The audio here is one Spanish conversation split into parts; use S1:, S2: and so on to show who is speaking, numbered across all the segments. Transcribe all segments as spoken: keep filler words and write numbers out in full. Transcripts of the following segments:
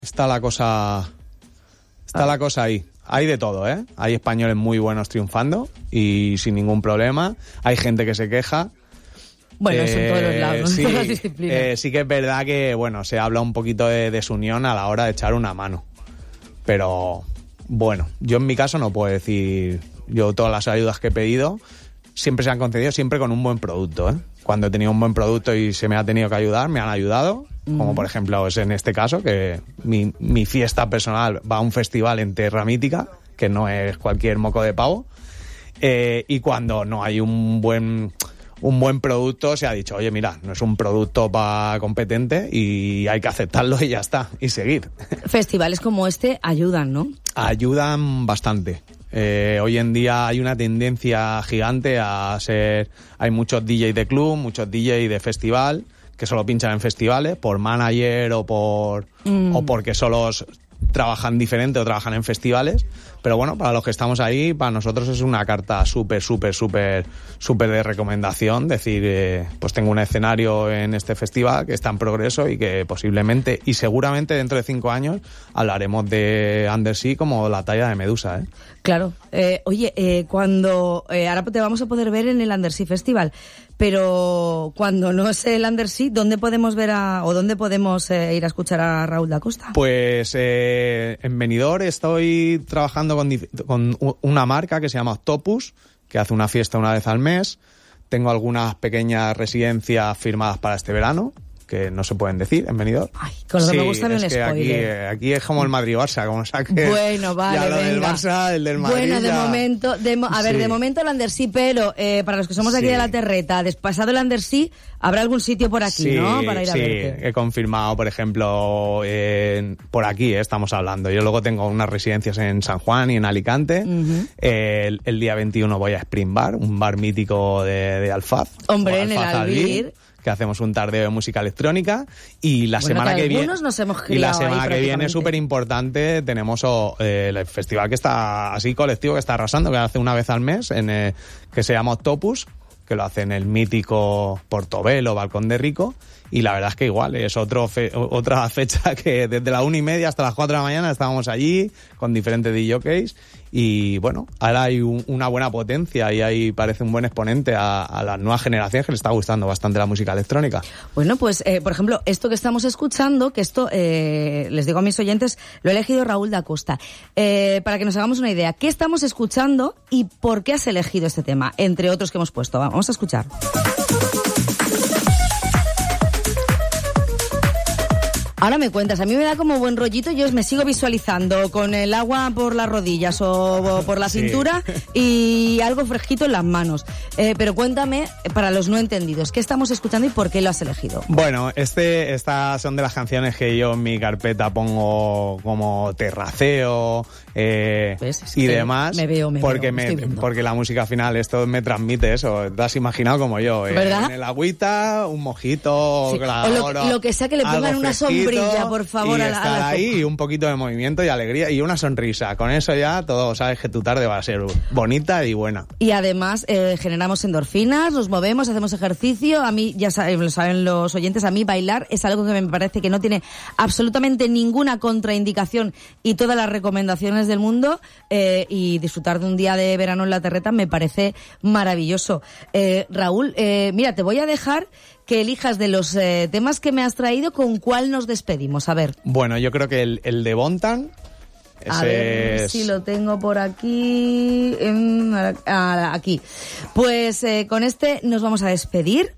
S1: Está la cosa... Está ah. la cosa ahí. Hay de todo, ¿eh? Hay españoles muy buenos triunfando y sin ningún problema. Hay gente que se queja.
S2: Bueno,
S1: eh,
S2: eso en todos los lados, ¿no?
S1: Sí,
S2: en todas las disciplinas.
S1: Eh, sí que es verdad que, bueno, se habla un poquito de desunión a la hora de echar una mano. Pero, bueno, yo en mi caso no puedo decir... Yo todas las ayudas que he pedido siempre se han concedido, siempre con un buen producto, ¿eh? Cuando he tenido un buen producto y se me ha tenido que ayudar, me han ayudado. Mm. Como por ejemplo es en este caso, que mi, mi fiesta personal va a un festival en Tierra Mítica, que no es cualquier moco de pavo. Eh, y cuando no hay un buen... un buen producto, se ha dicho, oye, mira, no es un producto pa competente y hay que aceptarlo y ya está, y seguir.
S2: Festivales como este ayudan, ¿no?
S1: Ayudan bastante. Eh, hoy en día hay una tendencia gigante a ser... Hay muchos D Js de club, muchos D Js de festival, que solo pinchan en festivales, por manager o por mm. o porque solo trabajan diferente o trabajan en festivales. Pero bueno, para los que estamos ahí, para nosotros es una carta súper, súper, súper, súper de recomendación. Decir, eh, pues tengo un escenario en este festival que está en progreso y que posiblemente y seguramente dentro de cinco años hablaremos de Undersea como la talla de Medusa, ¿eh?
S2: Claro. Eh, oye, eh, cuando... Eh, ahora te vamos a poder ver en el Undersea Festival, pero cuando no es el Undersea, ¿dónde podemos ver a, o dónde podemos eh, ir a escuchar a Raúl da Costa?
S1: Pues eh, en Benidorm estoy trabajando con, con una marca que se llama Octopus, que hace una fiesta una vez al mes. Tengo algunas pequeñas residencias firmadas para este verano, que no se pueden decir en Benidorm.
S2: Ay, con lo que
S1: sí,
S2: me gusta no
S1: es
S2: un
S1: que
S2: spoiler.
S1: Aquí, aquí es como el Madrid-Barça, como saque.
S2: Bueno, vale,
S1: ya lo
S2: venga.
S1: del Barça, el del Madrid.
S2: Bueno, de
S1: ya...
S2: momento, de mo- a ver,
S1: sí.
S2: de momento el Undersea, pero eh, para los que somos aquí
S1: sí.
S2: de la Terreta, despasado el Undersea, habrá algún sitio por aquí,
S1: sí,
S2: ¿no? Para ir a
S1: sí,
S2: verte.
S1: he confirmado, por ejemplo, eh, por aquí eh, estamos hablando. Yo luego tengo unas residencias en San Juan y en Alicante. Uh-huh. eh, el, el día veintiuno voy a Spring Bar, un bar mítico de, de Alfaz.
S2: Hombre, en el Albir.
S1: Que hacemos un tardeo de música electrónica y la
S2: bueno,
S1: semana que, que viene
S2: nos hemos
S1: y la semana que viene súper importante tenemos oh, eh, el festival que está así colectivo que está arrasando, que hace una vez al mes, en eh, que se llama Octopus, que lo hace en el mítico Portobelo, Balcón de Rico, y la verdad es que igual es otro fe- otra fecha que desde la una y media hasta las cuatro de la mañana estábamos allí con diferentes D Js. Y bueno, ahora hay un, una buena potencia y ahí parece un buen exponente a, a las nuevas generaciones que les está gustando bastante la música electrónica.
S2: Bueno, pues, eh, por ejemplo, esto que estamos escuchando, que esto, eh, les digo a mis oyentes, lo ha elegido Raúl da Costa. Eh, para que nos hagamos una idea, ¿qué estamos escuchando y por qué has elegido este tema? Entre otros que hemos puesto. Vamos a escuchar. Ahora me cuentas, a mí me da como buen rollito, yo me sigo visualizando con el agua por las rodillas o por la
S1: sí.
S2: cintura y algo fresquito en las manos. Eh, pero cuéntame, para los no entendidos, ¿qué estamos escuchando y por qué lo has elegido?
S1: Bueno, este, estas son de las canciones que yo en mi carpeta pongo como terraceo eh,
S2: ¿Ves?
S1: y demás.
S2: Me veo, me
S1: porque,
S2: veo,
S1: me, porque la música final, esto me transmite eso. Te has imaginado como yo. Eh,
S2: ¿verdad?
S1: En el agüita, un mojito,
S2: sí.
S1: claro,
S2: o lo, lo que sea que le pongan una sombrilla. Brilla, por favor,
S1: y
S2: a la,
S1: estar
S2: a la
S1: ahí y un poquito de movimiento y alegría y una sonrisa. Con eso ya todo sabes que tu tarde va a ser bonita y buena.
S2: Y además eh, generamos endorfinas, nos movemos, hacemos ejercicio. A mí, ya saben, lo saben los oyentes, a mí bailar es algo que me parece que no tiene absolutamente ninguna contraindicación y todas las recomendaciones del mundo. Eh, y disfrutar de un día de verano en la Terreta me parece maravilloso. Eh, Raúl, eh, mira, te voy a dejar que elijas de los eh, temas que me has traído, ¿con cuál nos despedimos? A ver.
S1: Bueno, yo creo que el, el de Bontan. Ese
S2: a ver
S1: es...
S2: si lo tengo por aquí. En, ah, aquí. Pues eh, con este nos vamos a despedir.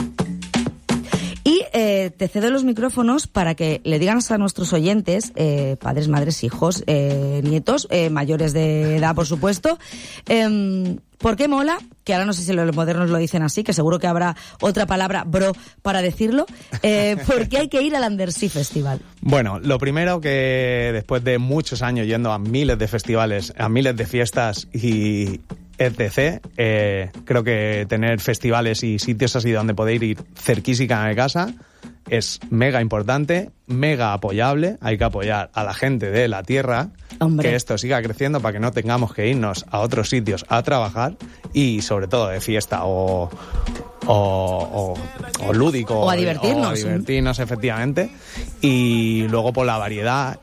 S2: Y eh, te cedo los micrófonos para que le digan a nuestros oyentes, eh, padres, madres, hijos, eh, nietos, eh, mayores de edad, por supuesto, eh, ¿por qué mola? Que ahora no sé si los modernos lo dicen así, que seguro que habrá otra palabra, bro, para decirlo. Eh, ¿Por qué hay que ir al Undersea Festival?
S1: Bueno, lo primero que después de muchos años yendo a miles de festivales, a miles de fiestas y etcétera, eh, creo que tener festivales y sitios así donde poder ir cerquísima de casa es mega importante, mega apoyable. Hay que apoyar a la gente de la tierra, Hombre. que esto siga creciendo para que no tengamos que irnos a otros sitios a trabajar y sobre todo de fiesta o, o, o, o lúdico.
S2: O a divertirnos.
S1: O a divertirnos, efectivamente. Y luego por la variedad